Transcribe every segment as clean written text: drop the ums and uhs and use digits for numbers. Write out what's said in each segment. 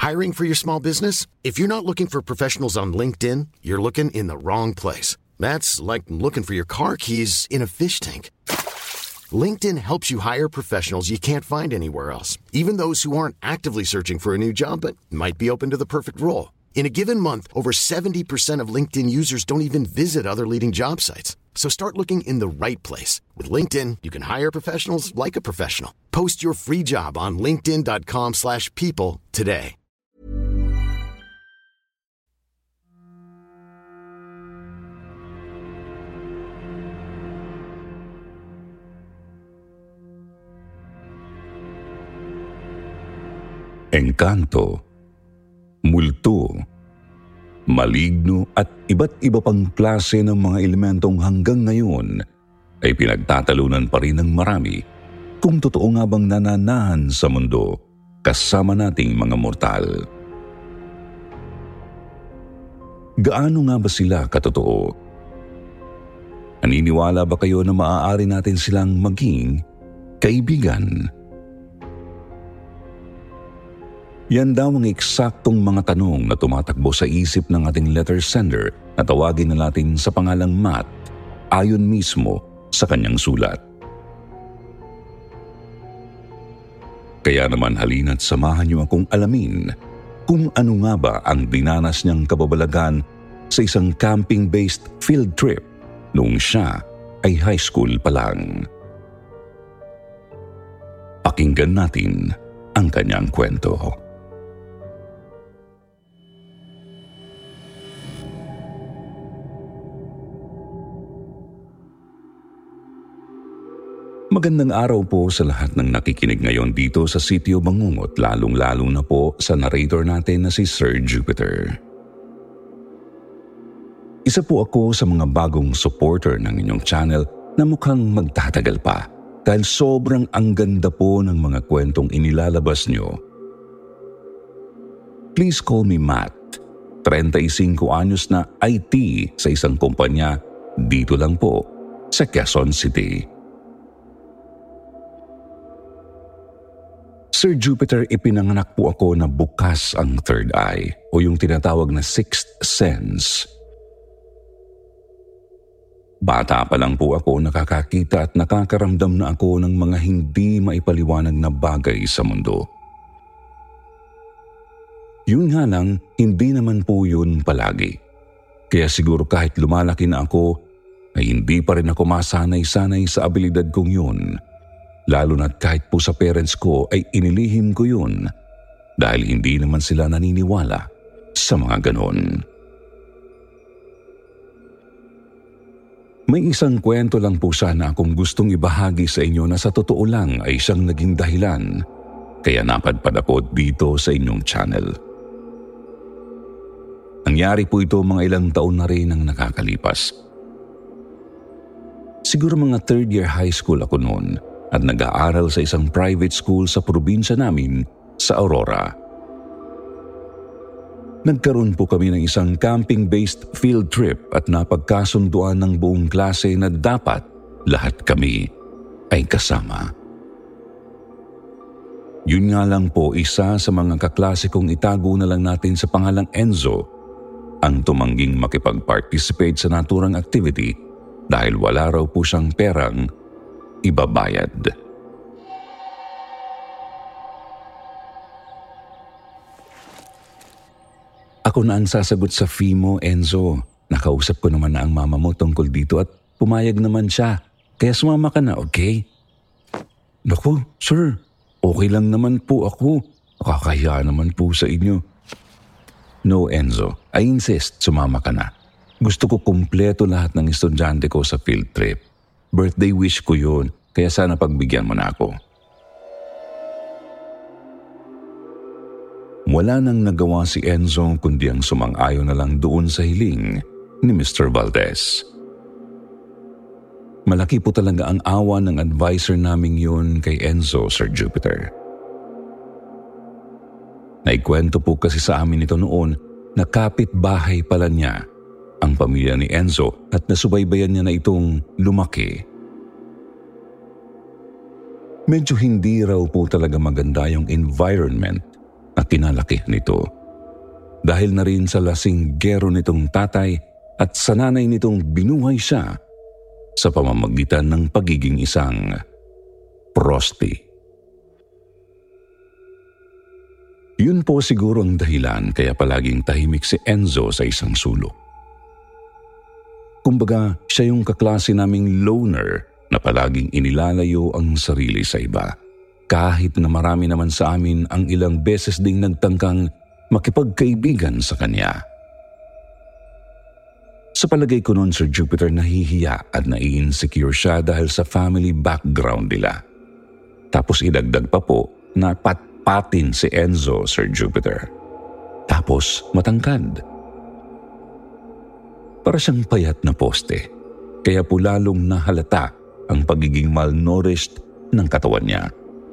Hiring for your small business? If you're not looking for professionals on LinkedIn, you're looking in the wrong place. That's like looking for your car keys in a fish tank. LinkedIn helps you hire professionals you can't find anywhere else, even those who aren't actively searching for a new job but might be open to the perfect role. In a given month, over 70% of LinkedIn users don't even visit other leading job sites. So start looking in the right place. With LinkedIn, you can hire professionals like a professional. Post your free job on linkedin.com/people today. Engkanto, multo, maligno at iba't iba pang klase ng mga elementong hanggang ngayon ay pinagtatalunan pa rin ng marami kung totoo nga bang nananahan sa mundo kasama nating mga mortal. Gaano nga ba sila katotoo? Naniniwala ba kayo na maaari natin silang maging kaibigan? Yan daw ang eksaktong mga tanong na tumatakbo sa isip ng ating letter sender na tawagin na natin sa pangalang Matt ayon mismo sa kanyang sulat. Kaya naman halina't samahan niyo akong alamin kung ano nga ba ang dinanas niyang kababalagan sa isang camping-based field trip noong siya ay high school pa lang. Pakinggan natin ang kanyang kwento. Magandang araw po sa lahat ng nakikinig ngayon dito sa Sitio Bangungot, lalong-lalo na po sa narrator natin na si Sir Jupiter. Isa po ako sa mga bagong supporter ng inyong channel na mukhang magtatagal pa dahil sobrang ang ganda po ng mga kwentong inilalabas nyo. Please call me Matt, 35 anyos na IT sa isang kumpanya dito lang po sa Quezon City. Sir Jupiter, ipinanganak po ako na bukas ang third eye o yung tinatawag na sixth sense. Bata pa lang po ako nakakakita at nakakaramdam na ako ng mga hindi maipaliwanag na bagay sa mundo. Yun nga lang, hindi naman po yun palagi. Kaya siguro kahit lumalaki na ako, ay hindi pa rin ako masanay-sanay sa abilidad kong yun. Lalo na't kahit po sa parents ko ay inilihim ko yun dahil hindi naman sila naniniwala sa mga ganon. May isang kwento lang po sana akong gustong ibahagi sa inyo na sa totoo lang ay siyang naging dahilan kaya napadpad ako dito sa inyong channel. Nangyari po ito mga ilang taon na rin ang nakakalipas. Siguro mga third year high school ako noon at nag-aaral sa isang private school sa probinsya namin sa Aurora. Nagkaroon po kami ng isang camping-based field trip at napagkasunduan ng buong klase na dapat lahat kami ay kasama. Yun nga lang po, isa sa mga kaklase kong itago na lang natin sa pangalang Enzo ang tumangging makipag-participate sa naturang activity dahil wala raw po siyang perang ibabayad. Ako na ang sasagot sa fee mo, Enzo. Nakausap ko naman na ang mama mo tungkol dito at pumayag naman siya. Kaya sumama ka na, okay? Naku, sir, okay lang naman po ako. Nakakahiya naman po sa inyo. No, Enzo. I insist, sumama ka na. Gusto ko kumpleto lahat ng estudyante ko sa field trip. Birthday wish ko yun, kaya sana pagbigyan mo na ako. Wala nang nagawa si Enzo kundi ang sumang-ayon na lang doon sa hiling ni Mr. Valdez. Malaki po talaga ang awa ng advisor naming yun kay Enzo, Sir Jupiter. Naikwento po kasi sa amin ito noon na kapitbahay pala niya ang pamilya ni Enzo at nasubaybayan niya na itong lumaki. Medyo hindi raw po talaga maganda yung environment na kinalakihan nito. Dahil na rin sa lasinggero nitong tatay at sa nanay nitong binuhay siya sa pamamagitan ng pagiging isang prosti. Yun po siguro ang dahilan kaya palaging tahimik si Enzo sa isang sulok. Kumbaga, siya yung kaklase naming loner na palaging inilalayo ang sarili sa iba. Kahit na marami naman sa amin ang ilang beses ding nagtangkang makipagkaibigan sa kanya. Sa palagay ko noon, Sir Jupiter, nahihiya at nai-insecure siya dahil sa family background nila. Tapos idagdag pa po na patpatin si Enzo, Sir Jupiter. Tapos matangkad. Para siyang payat na poste, kaya po lalong nahalata ang pagiging malnourished ng katawan niya.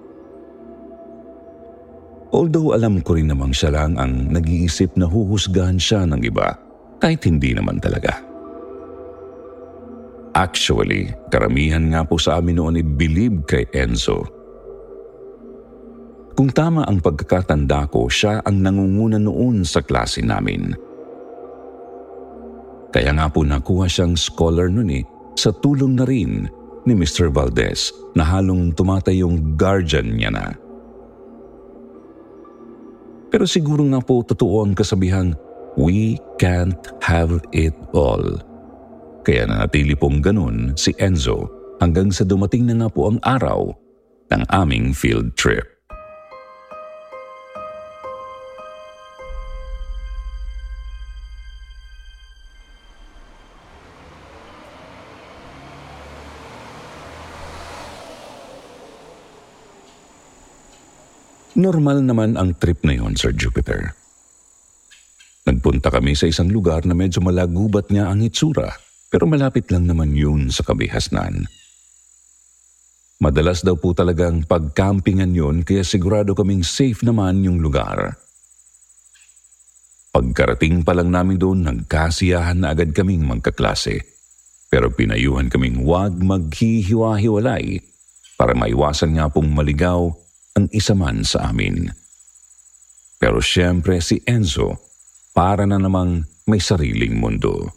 Although alam ko rin namang siya lang ang nag-iisip na huhusgahan siya ng iba, kahit hindi naman talaga. Actually, karamihan nga po sa amin noon believe kay Enzo. Kung tama ang pagkakatanda ko, siya ang nangunguna noon sa klase namin. Kaya nga po nakuha siyang scholar noon sa tulong na rin ni Mr. Valdez na halong tumatay yung guardian niya na. Pero siguro nga po totoo ang kasabihang, we can't have it all. Kaya nanatili pong ganun si Enzo hanggang sa dumating na nga po ang araw ng aming field trip. Normal naman ang trip na yon, Sir Jupiter. Nagpunta kami sa isang lugar na medyo malagubat nga ang itsura, pero malapit lang naman yun sa kabihasnan. Madalas daw po talagang pagkampingan yun kaya sigurado kaming safe naman yung lugar. Pagkarating pa lang namin doon, nagkasiyahan na agad kaming magkaklase. Pero pinayuhan kaming huwag maghihiwa-hiwalay para maiwasan nga pong maligaw ang isa man sa amin. Pero siyempre si Enzo para na namang may sariling mundo.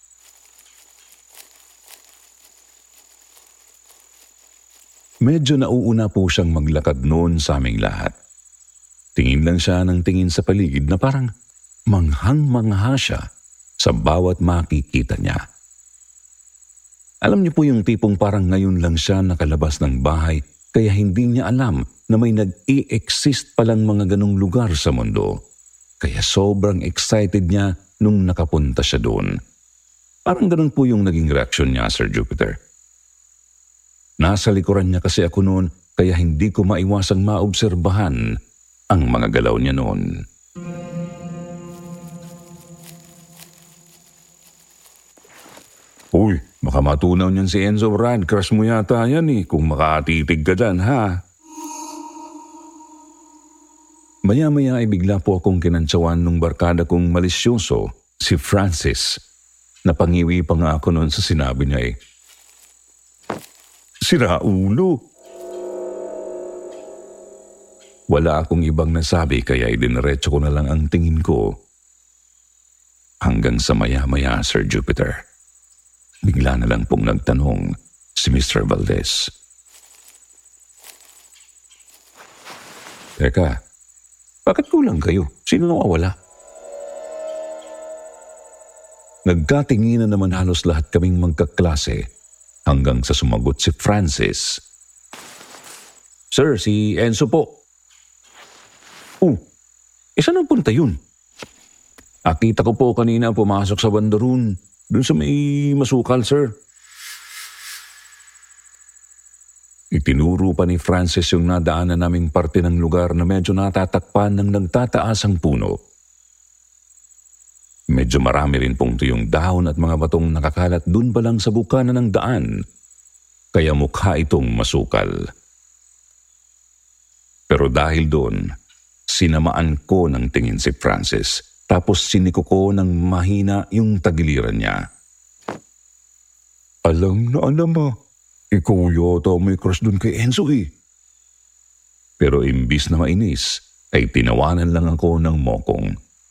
Medyo nauuna po siyang maglakad noon sa aming lahat. Tingin lang siya ng tingin sa paligid na parang manghang-mangha siya sa bawat makikita niya. Alam niyo po yung tipong parang ngayon lang siya nakalabas ng bahay kaya hindi niya alam na may nag-i-exist palang mga ganong lugar sa mundo. Kaya sobrang excited niya nung nakapunta siya doon. Parang ganon po yung naging reaksyon niya, Sir Jupiter. Nasa likuran niya kasi ako noon kaya hindi ko maiwasang maobserbahan ang mga galaw niya noon. Uy, baka matunaw niyan si Enzo, Brad. Crush mo yata yan kung makatitig ka dyan, ha? Maya-maya ay bigla po akong kinantsawan nung barkada kong malisyoso, si Francis. Napangiwi pa nga ako noon sa sinabi niya Sira ulo. Wala akong ibang nasabi kaya idiniretso ko na lang ang tingin ko. Hanggang sa maya-maya, Sir Jupiter. Bigla na lang pong nagtanong si Mr. Valdez. Teka, bakit kulang kayo? Sino nawawala? Nagkatinginan naman halos lahat kaming magkaklase hanggang sa sumagot si Francis. Sir, si Enzo po. Saan ang punta yun? Akita ko po kanina pumasok sa bandaroon. Doon sa may masukal, sir. Itinuro pa ni Francis yung nadaanan naming parte ng lugar na medyo natatakpan ng nagtataas ang puno. Medyo marami rin pong tuyong dahon at mga batong nakakalat dun pa lang sa bukana ng daan, kaya mukha itong masukal. Pero dahil doon, sinamaan ko ng tingin si Francis, tapos siniko ko ng mahina yung tagiliran niya. Alam na alam mo, ikaw yata may crush dun kay Enzo Pero imbis na mainis, ay tinawanan lang ako ng mokong.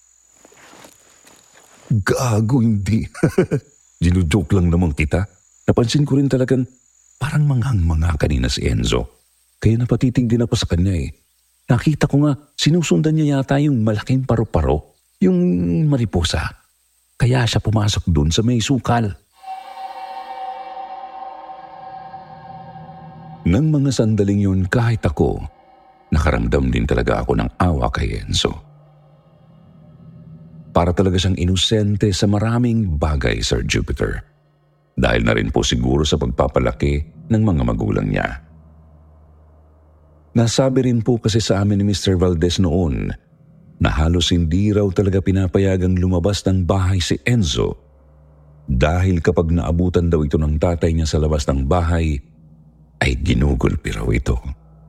Gago, hindi. Ginujoke lang naman kita. Napansin ko rin talagang parang manghang-manga kanina si Enzo. Kaya napatitig din ako sa kanya eh. Nakita ko nga, sinusundan niya yata yung malaking paru-paro, yung mariposa. Kaya siya pumasok dun sa may sukal. Nang mga sandaling yun, kahit ako, nakaramdam din talaga ako ng awa kay Enzo. Para talaga siyang inosente sa maraming bagay, Sir Jupiter. Dahil na rin po siguro sa pagpapalaki ng mga magulang niya. Nasabi rin po kasi sa amin ni Mr. Valdez noon na halos hindi raw talaga pinapayagang lumabas ng bahay si Enzo dahil kapag naabutan daw ito ng tatay niya sa labas ng bahay ay ginugulpi raw ito.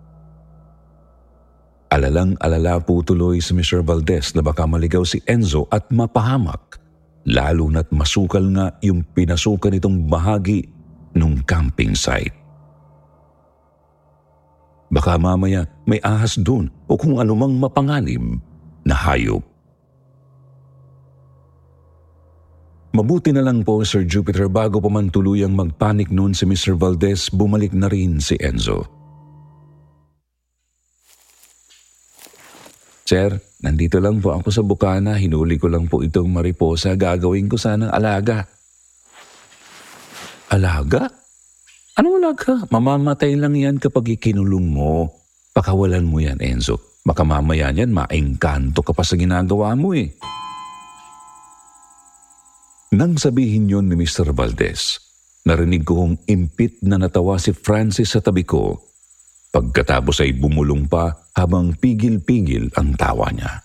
Alalang-alala po tuloy si Mr. Valdez na baka maligaw si Enzo at mapahamak, lalo na't masukal nga yung pinasukan nitong bahagi ng camping site. Baka mamaya may ahas dun o kung anumang mapanganib na hayop. Mabuti na lang po, Sir Jupiter, bago pa man tuluyang magpanik noon si Mr. Valdez, bumalik na rin si Enzo. Sir, nandito lang po ako sa bukana. Hinuli ko lang po itong mariposa. Gagawin ko sanang alaga. Alaga? Anong alaga? Mamamatay lang yan kapag ikinulong mo. Pakawalan mo yan, Enzo. Baka mamaya yan, maengkanto ka pa sa ginagawa mo eh. Nang sabihin yon ni Mr. Valdez, narinig kong impit na natawa si Francis sa tabi ko. Pagkatapos ay bumulong pa habang pigil-pigil ang tawa niya.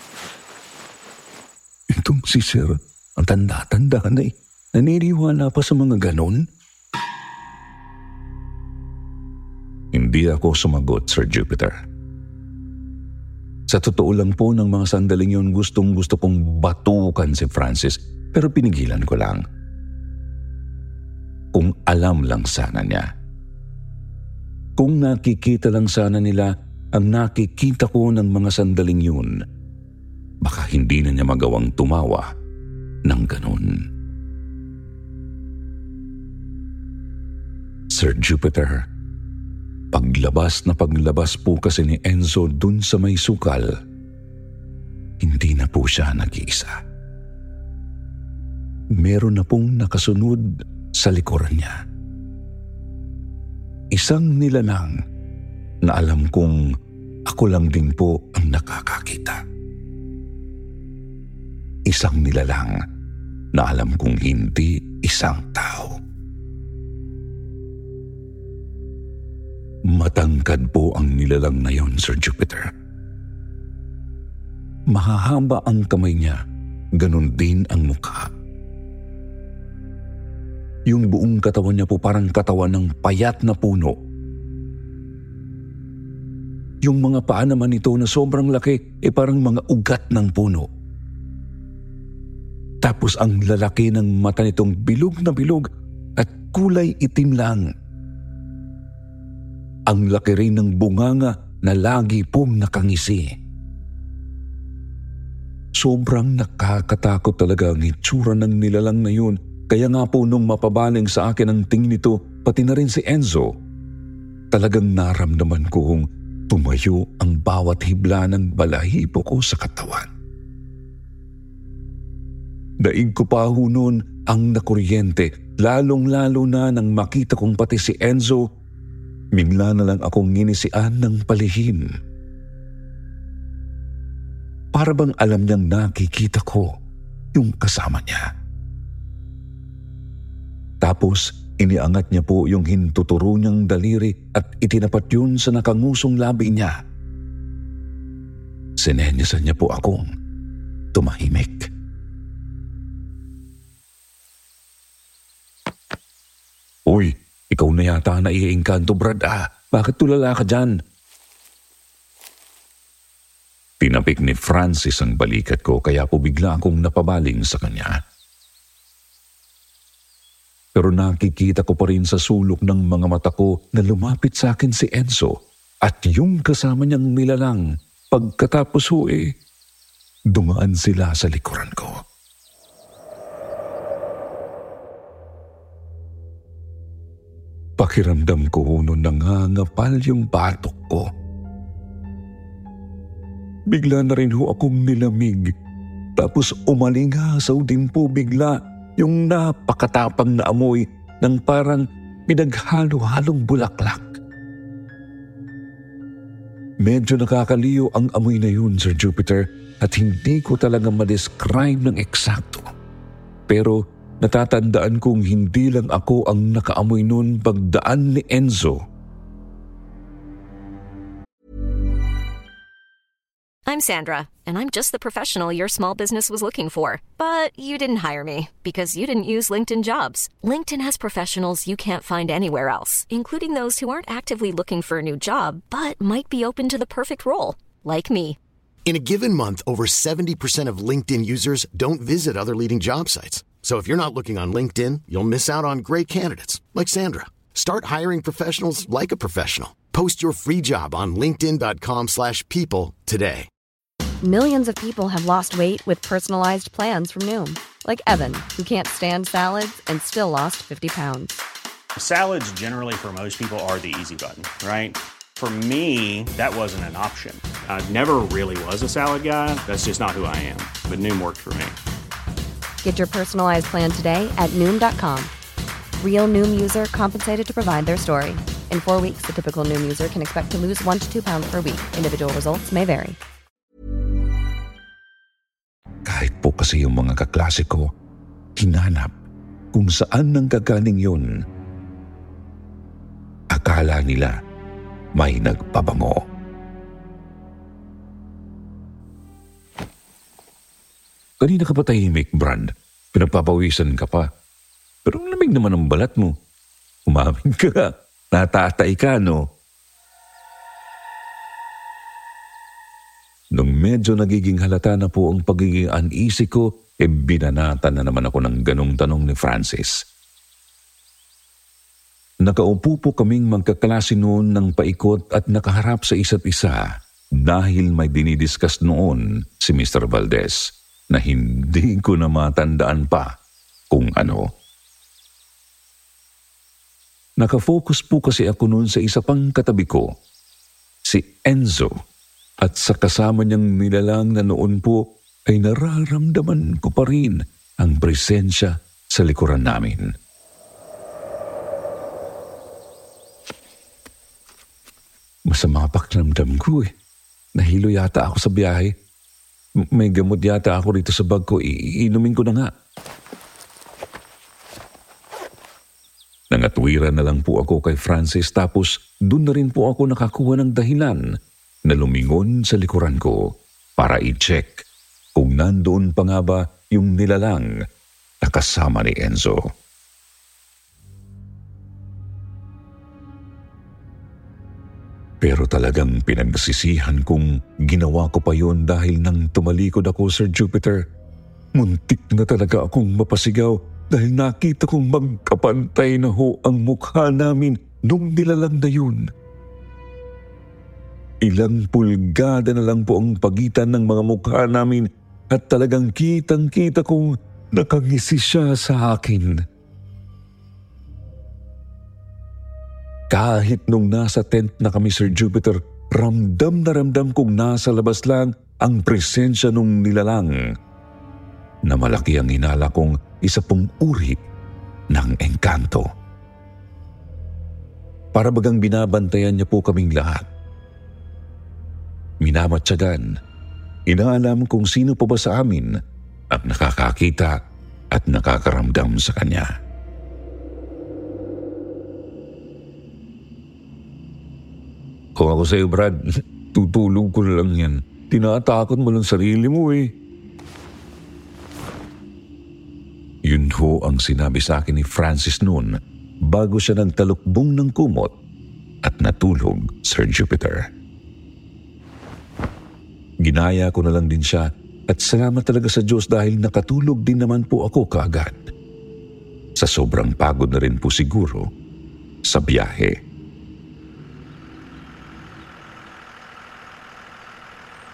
Itong si Sir, ang tanda-tanda na eh. Naniniwala pa sa mga ganon? Hindi ako sumagot, Sir Jupiter. Sa totoo lang po ng mga sandaling yun, gustong-gusto kong batukan si Francis, pero pinigilan ko lang. Kung alam lang sana niya. Kung nakikita lang sana nila ang nakikita ko ng mga sandaling yun, baka hindi na niya magawang tumawa ng ganun. Sir Jupiter, paglabas po kasi ni Enzo dun sa may sukal, hindi na po siya nag-iisa. Meron na pong nakasunod sa likuran niya. Isang nilalang na alam kong ako lang din po ang nakakakita. Isang nilalang na alam kong hindi isang tao. Matangkad po ang nilalang na yon, Sir Jupiter. Mahahaba ang kamay niya, ganun din ang mukha. Yung buong katawan niya po parang katawan ng payat na puno. Yung mga paa naman nito na sobrang laki, parang mga ugat ng puno. Tapos ang lalaki ng mata nitong bilog na bilog at kulay itim lang. Ang laki rin ng bunganga na lagi pong nakangisi. Sobrang nakakatakot talaga ang itsura ng nilalang na yun. Kaya nga po nung mapabaling sa akin ang tingin nito, pati na rin si Enzo, talagang naramdaman ko kung tumayo ang bawat hibla ng balahibo ko sa katawan. Daig ko pa ho noon ang nakuryente, lalong-lalo na nang makita kong pati si Enzo, bigla na lang akong nginisian ng palihim. Para bang alam niyang nakikita ko yung kasama niya. Tapos, iniangat niya po yung hintuturo niyang daliri at itinapat yun sa nakangusong labi niya. Sinenyasan niya po akong tumahimik. Uy, ikaw na yata na iengkanto, Brad. Bakit tulala ka dyan? Tinapik ni Francis ang balikat ko kaya po bigla akong napabaling sa kanya. Pero nakikita ko pa rin sa sulok ng mga mata ko na lumapit sa akin si Enzo at yung kasama niyang nilalang Pagkatapos dumaan sila sa likuran ko. Pakiramdam ko noon nangangapal yung batok ko. Bigla na rin akong nilamig. Tapos umalingasaw din po bigla yung napakatapang na amoy ng parang pinaghalo-halong bulaklak. Medyo nakakaliw ang amoy na yun, Sir Jupiter, at hindi ko talaga ma-describe ng eksakto. Pero natatandaan kong hindi lang ako ang nakaamoy nun pagdaan ni Enzo. I'm Sandra, and I'm just the professional your small business was looking for. But you didn't hire me because you didn't use LinkedIn Jobs. LinkedIn has professionals you can't find anywhere else, including those who aren't actively looking for a new job, but might be open to the perfect role, like me. In a given month, over 70% of LinkedIn users don't visit other leading job sites. So if you're not looking on LinkedIn, you'll miss out on great candidates like Sandra. Start hiring professionals like a professional. Post your free job on linkedin.com/people today. Millions of people have lost weight with personalized plans from Noom. Like Evan, who can't stand salads and still lost 50 pounds. Salads generally for most people are the easy button, right? For me, that wasn't an option. I never really was a salad guy. That's just not who I am. But Noom worked for me. Get your personalized plan today at Noom.com. Real Noom user compensated to provide their story. In 4 weeks, the typical Noom user can expect to lose 1 to 2 pounds per week. Individual results may vary. Kahit po kasi yung mga kaklase ko, hinanap kung saan nanggagaling yun. Akala nila may nagpabango. Kanina ka pa tahimik, Brand. Pinagpapawisan ka pa. Pero ang lamig naman ang balat mo. Umamin ka. Natatay ka, no? Nung medyo nagiging halata na po ang pagiging uneasy ko, binanatan na naman ako ng ganong tanong ni Francis. Nakaupo po kaming magkaklase noon ng paikot at nakaharap sa isa't isa dahil may dinidiscuss noon si Mr. Valdez na hindi ko na matandaan pa kung ano. Nakafocus po kasi ako noon sa isa pang katabi ko, si Enzo. At sa kasama niyang nilalang na noon po ay nararamdaman ko pa rin ang presensya sa likuran namin. Masama pakiramdam ko Nahilo yata ako sa biyahe. May gamot yata ako rito sa bag ko. Iinumin ko na nga. Nangatwiran na lang po ako kay Francis tapos doon na rin po ako nakakuha ng dahilan na lumingon sa likuran ko para i-check kung nandoon pa nga ba yung nilalang na kasama ni Enzo. Pero talagang pinagsisihan kong ginawa ko pa yon dahil nang tumalikod ako, Sir Jupiter, muntik na talaga akong mapasigaw dahil nakita kong magkapantay na ang mukha namin nung nilalang na yun. Ilang pulgada na lang po ang pagitan ng mga mukha namin at talagang kitang-kita kong nakangisi siya sa akin. Kahit nung nasa tent na kami, Sir Jupiter, ramdam na ramdam kong nasa labas lang ang presensya nung nilalang na malaki ang hinala kong isa pong uri ng engkanto. Para bagang binabantayan niya po kaming lahat. Minamatyagan, inaalam kung sino pa ba sa amin ang nakakakita at nakakaramdam sa kanya. Kung ako sa'yo, Brad, tutulog ko na lang yan. Tinatakot mo lang sarili mo Yun ho ang sinabi sa akin ni Francis noon bago siya nagtalukbong ng kumot at natulog, Sir Jupiter. Ginaya ko na lang din siya at salamat talaga sa Diyos dahil nakatulog din naman po ako kaagad. Sa sobrang pagod na rin po siguro sa biyahe.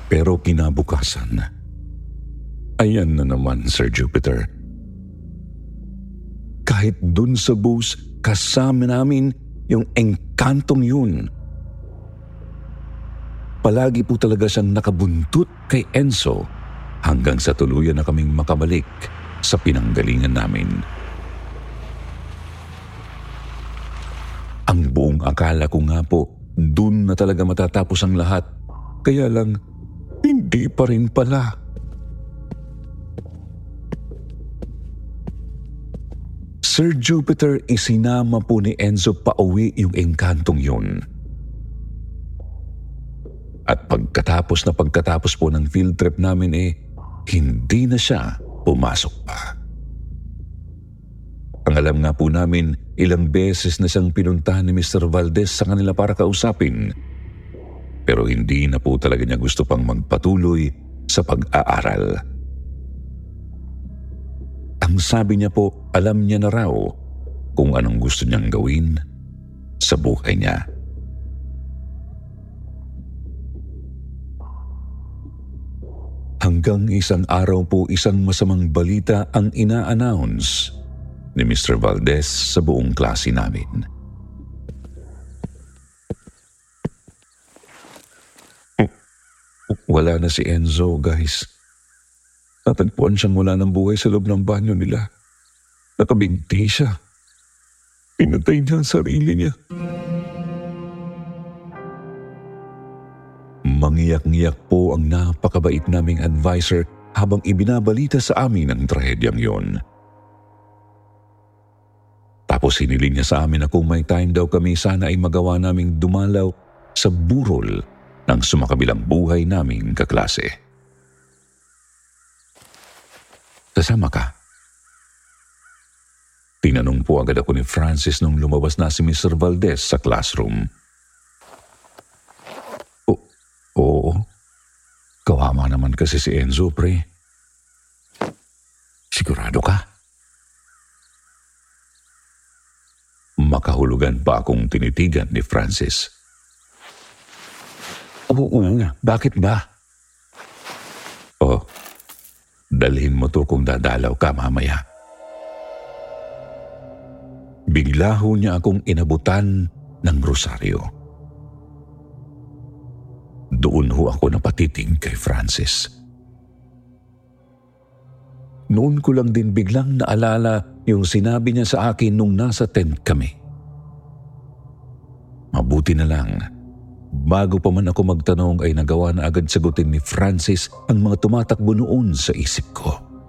Pero kinabukasan, ayan na naman, Sir Jupiter. Kahit dun sa bus, kasama namin yung engkantong yun. Palagi po talaga siyang nakabuntut kay Enzo hanggang sa tuluyan na kaming makabalik sa pinanggalingan namin. Ang buong akala ko nga po, dun na talaga matatapos ang lahat. Kaya lang, hindi pa rin pala. Sir Jupiter, isinama po ni Enzo pauwi yung engkantong yun. At pagkatapos po ng field trip namin hindi na siya pumasok pa. Ang alam nga po namin, ilang beses na siyang pinuntahan ni Mr. Valdez sa kanila para kausapin. Pero hindi na po talaga niya gusto pang magpatuloy sa pag-aaral. Ang sabi niya po, alam niya na raw kung anong gusto niyang gawin sa buhay niya. Hanggang isang araw po, isang masamang balita ang ina-announce ni Mr. Valdez sa buong klase namin. Wala na si Enzo, guys. Natagpuan siyang wala ng buhay sa loob ng banyo nila. Nakabinti siya. Pinatay niya ang sarili niya. Mangiyak-ngiyak po ang napakabait naming advisor habang ibinabalita sa amin ang trahedyang yon. Tapos hiniling niya sa amin na kung may time daw kami, sana ay magawa naming dumalaw sa burol ng sumakabilang buhay naming kaklase. Kasama ka? Tinanong po agad ako ni Francis nung lumabas na si Mr. Valdez sa classroom. Oo. Kawawa naman kasi si Enzo, pre. Sigurado ka? Makahulugan pa akong tinitigan ni Francis. Oo nga, bakit ba? Dalhin mo to kung dadalaw ka mamaya. Bigla ho niya akong inabutan ng rosaryo. Doon ho ako napatitig kay Francis. Noon ko lang din biglang naalala yung sinabi niya sa akin nung nasa tent kami. Mabuti na lang, bago pa man ako magtanong ay nagawa na agad sagutin ni Francis ang mga tumatakbo noon sa isip ko.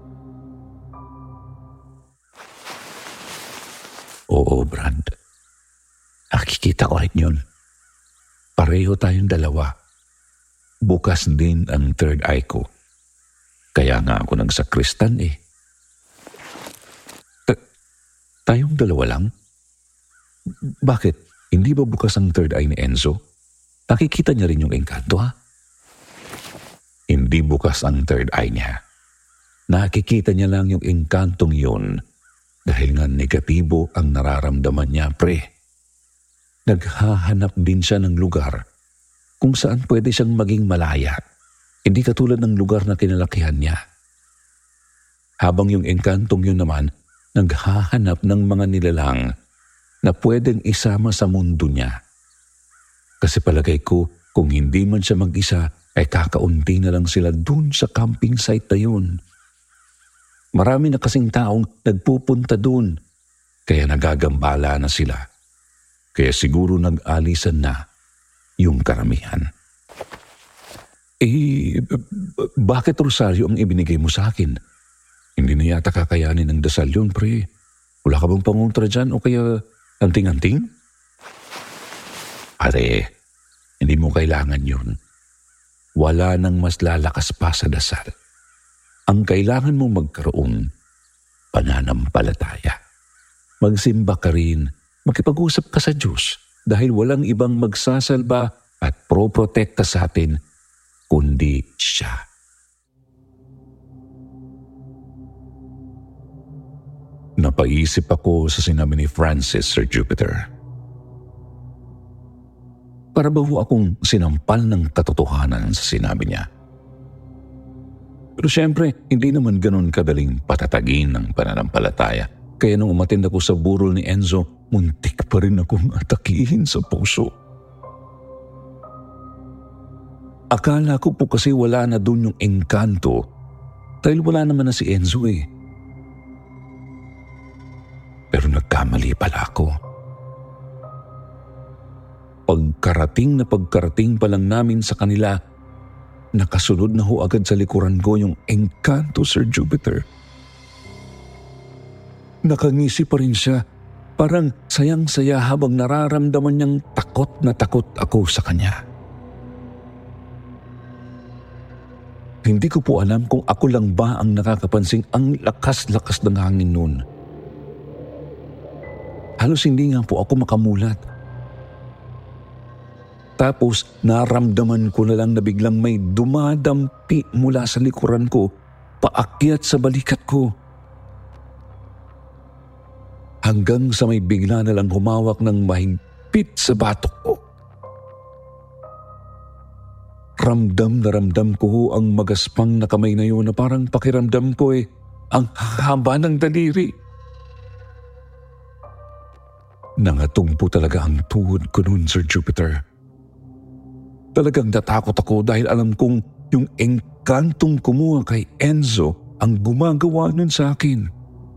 Oo, Brand. Nakikita ko rin yun. Pareho tayong dalawa. Bukas din ang third eye ko. Kaya nga ako nagsakristan eh. Tayong dalawa lang? Bakit? Hindi ba bukas ang third eye ni Enzo? Nakikita niya rin yung engkanto, ha? Hindi bukas ang third eye niya. Nakikita niya lang yung engkantong yun dahil nga negatibo ang nararamdaman niya, pre. Naghahanap din siya ng lugar kung saan pwede siyang maging malaya. Hindi katulad ng lugar na kinalakihan niya. Habang yung engkantong yun naman, naghahanap ng mga nilalang na pwedeng isama sa mundo niya. Kasi palagay ko, kung hindi man siya mag-isa, ay kakaunti na lang sila dun sa camping site na yun. Marami na kasing taong nagpupunta dun, kaya nagagambala na sila. Kaya siguro nag-alisan na yung karamihan. Bakit rosaryo ang ibinigay mo sa akin? Hindi na yata kakayanin ng dasal yun, pre. Wala ka bang pangontra dyan o kaya anting-anting? Pare, hindi mo kailangan yun. Wala nang mas lalakas pa sa dasal. Ang kailangan mo magkaroon, pananampalataya. Magsimba ka rin, makipag-usap ka sa Diyos dahil walang ibang magsasalba at pro-protekta sa atin kundi siya. Napaisip ako sa sinabi ni Francis, Sir Jupiter. Para ba ho akong sinampal ng katotohanan sa sinabi niya? Pero syempre, hindi naman ganun kadaling patatagin ng pananampalataya. Kaya nung umattend ako sa burol ni Enzo, muntik pa rin akong atakihin sa puso. Akala ko po kasi wala na dun yung engkanto dahil wala naman na si Enzo eh. Pero nagkamali pala ako. Pagkarating pa lang namin sa kanila, nakasunod na ho agad sa likuran ko yung engkanto, Sir Jupiter. Nakangisi pa rin siya, parang sayang-saya habang nararamdaman niyang takot na takot ako sa kanya. Hindi ko po alam kung ako lang ba ang nakakapansing ang lakas-lakas ng hangin noon. Halos hindi nga po ako makamulat. Tapos naramdaman ko na lang na biglang may dumadampi mula sa likuran ko, paakyat sa balikat ko. Hanggang sa may bigla na lang humawak ng mahigpit sa batok ko. Ramdam na ramdam ko ho ang magaspang na kamay na yun na parang pakiramdam ko ang haba ng daliri. Nangatong po talaga ang tuhod ko noon, Sir Jupiter. Talagang natakot ako dahil alam kong yung engkantong kumuha kay Enzo ang gumagawa nun sa akin.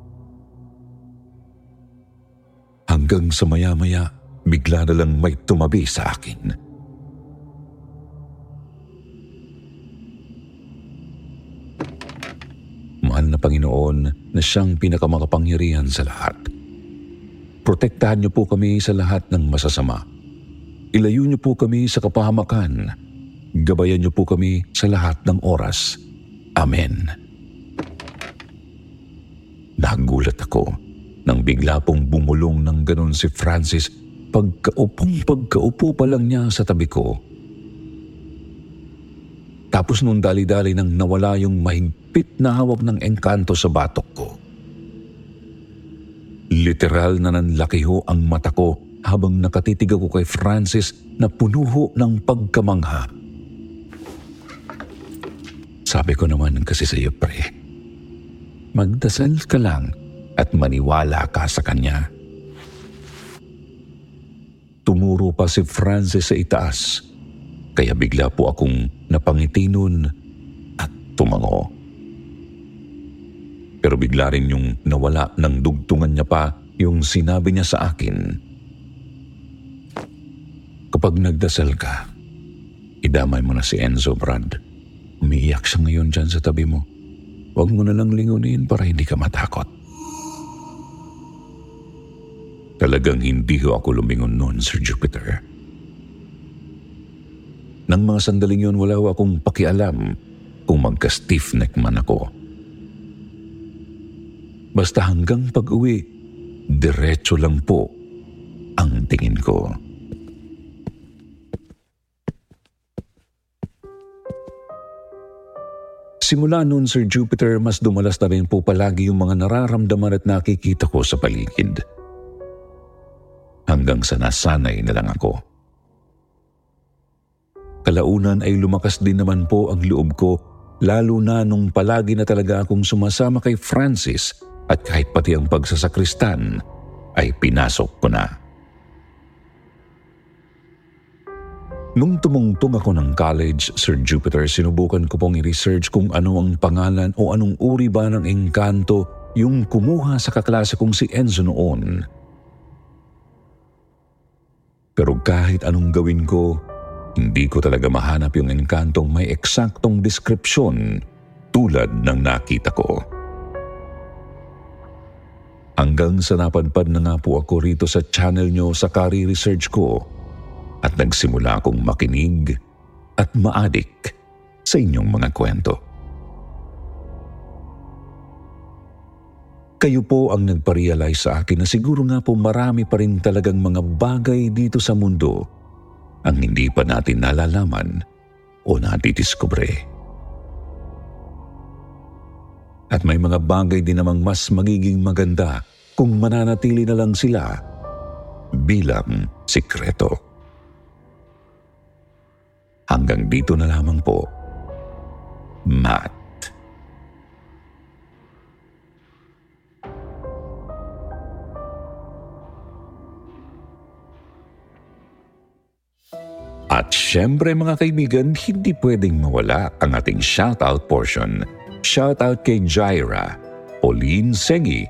Hanggang sa maya-maya, bigla na lang may tumabi sa akin. Mahal na Panginoon na siyang pinakamakapangyarihan sa lahat. Protektahan niyo po kami sa lahat ng masasama. Ilayo niyo po kami sa kapahamakan. Gabayan niyo po kami sa lahat ng oras. Amen. Nagulat ako nang bigla pong bumulong ng ganon si Francis pagkaupo pa lang niya sa tabi ko. Tapos nung dali-dali nang nawala yung mahigpit na hawak ng engkanto sa batok ko. Literal na nanlaki ho ang mata ko habang nakatitig ako kay Francis na puno ho ng pagkamangha. Sabi ko naman kasi sa iyo, pre, magdasal ka lang at maniwala ka sa kanya. Tumuro pa si Francis sa itaas, kaya bigla po akong napangiti nun at tumango. Pero bigla rin yung nawala ng dugtungan niya pa yung sinabi niya sa akin. Kapag nagdasal ka, idamay mo na si Enzo, Brad. Umiiyak siya ngayon dyan sa tabi mo. Huwag mo na lang lingunin para hindi ka matakot. Talagang hindi ho ako lumingon noon, Sir Jupiter. Nang mga sandaling yun, wala ho akong pakialam kung magka-stiff neck man ako. Basta hanggang pag-uwi, diretso lang po ang tingin ko. Simula noon, Sir Jupiter, mas dumalas na rin po palagi yung mga nararamdaman at nakikita ko sa paligid. Hanggang sa nasanay na lang ako. Kalaunan ay lumakas din naman po ang loob ko, lalo na nung palagi na talaga akong sumasama kay Francis at kahit pati ang pagsasakristan ay pinasok ko na. Nung tumungtong ako ng college, Sir Jupiter, sinubukan ko pong i-research kung ano ang pangalan o anong uri ba ng engkanto yung kumuha sa kaklase kong si Enzo noon. Pero kahit anong gawin ko, hindi ko talaga mahanap yung engkantong may eksaktong deskripsyon tulad ng nakita ko. Hanggang sa napadpad na nga po ako rito sa channel nyo sa career research ko at nagsimula akong makinig at maadik sa inyong mga kwento. Kayo po ang nagpa-realize sa akin na siguro nga po marami pa rin talagang mga bagay dito sa mundo ang hindi pa natin nalalaman o natidiskubre. At may mga bagay din namang mas magiging maganda kung mananatili na lang sila bilang sikreto. Hanggang dito na lamang po. Matt syempre mga kaibigan, hindi pwedeng mawala ang ating shoutout portion. Shoutout kay Jaira, Pauline Segi,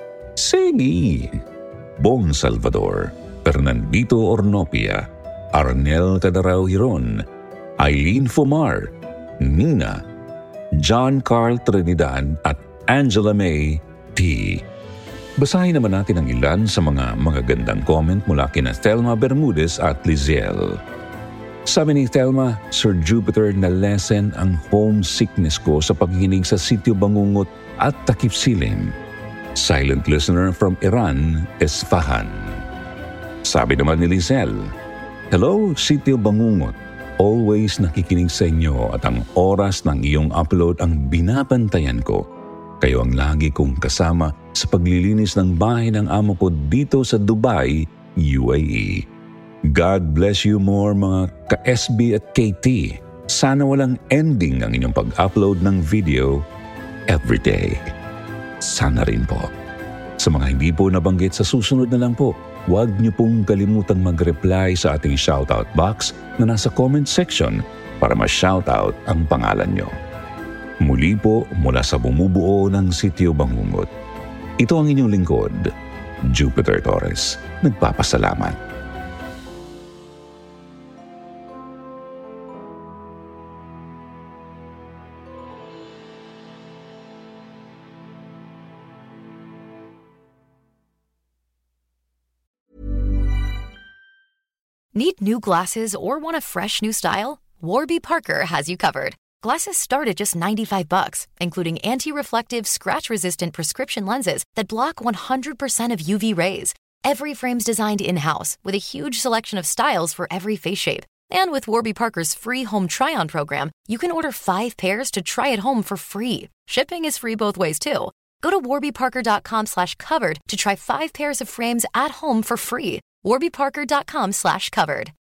Bong Salvador, Fernandito Ornopia, Arnel Cadarao Hiron, Eileen Fumar, Nina, John Carl Trinidad at Angela May T. Basahin naman natin ang ilan sa mga magagandang comment mula kina Thelma Bermudez at Liziel. Sabi ni Thelma, Sir Jupiter, na-lessen ang homesickness ko sa paghihinig sa Sitio Bangungot at Takip Silim. Silent listener from Iran, Esfahan. Sabi naman ni Lizel, Hello, Sitio Bangungot. Always nakikinig sa inyo at ang oras ng iyong upload ang binabantayan ko. Kayo ang lagi kong kasama sa paglilinis ng bahay ng amo ko dito sa Dubai, UAE. God bless you more mga ka-SB at KT. Sana walang ending ang inyong pag-upload ng video everyday. Sana rin po. Sa mga hindi po nabanggit sa susunod na lang po, huwag niyo pong kalimutang mag-reply sa ating shoutout box na nasa comment section para ma-shoutout ang pangalan niyo. Muli po mula sa bumubuo ng Sitio Bangungot. Ito ang inyong lingkod, Jupiter Torres. Nagpapasalamat. Need new glasses or want a fresh new style? Warby Parker has you covered. Glasses start at just $95, including anti-reflective, scratch-resistant prescription lenses that block 100% of UV rays. Every frame's designed in-house with a huge selection of styles for every face shape. And with Warby Parker's free home try-on program, you can order 5 pairs to try at home for free. Shipping is free both ways, too. Go to warbyparker.com/covered to try 5 pairs of frames at home for free. warbyparker.com/covered.